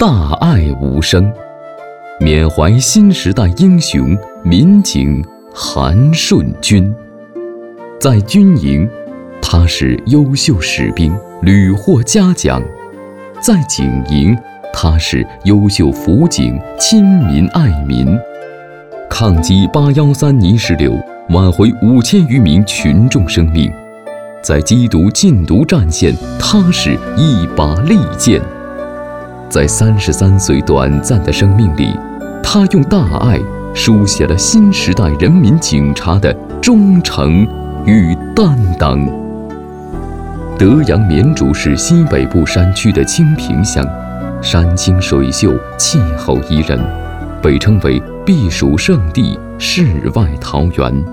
大爱无声，缅怀新时代英雄民警韩顺军。在军营，他是优秀士兵，屡获嘉奖；在警营，他是优秀辅警，亲民爱民。抗击813泥石流，挽回5000余名群众生命；在缉毒禁毒战线，他是一把利剑。在33岁短暂的生命里，他用大爱书写了新时代人民警察的忠诚与担当。德阳绵竹市西北部山区的清平乡，山清水秀，气候宜人，被称为避暑胜地、世外桃源。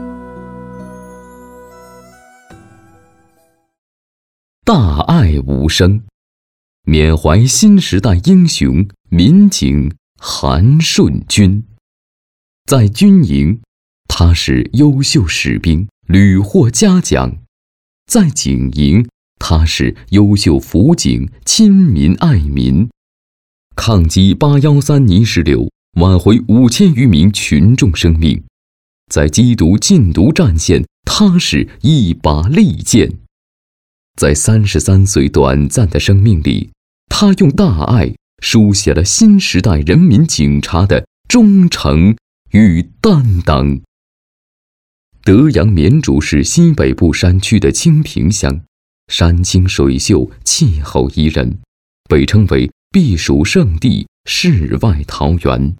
大爱无声，缅怀新时代英雄民警韩顺军。在军营，他是优秀士兵，屡获嘉奖；在警营，他是优秀辅警，亲民爱民。抗击813泥石流，挽回5000余名群众生命；在缉毒禁毒战线，他是一把利剑。在33岁短暂的生命里，他用大爱书写了新时代人民警察的忠诚与担当。德阳绵竹市西北部山区的清平乡，山清水秀，气候宜人，被称为避暑胜地、世外桃源。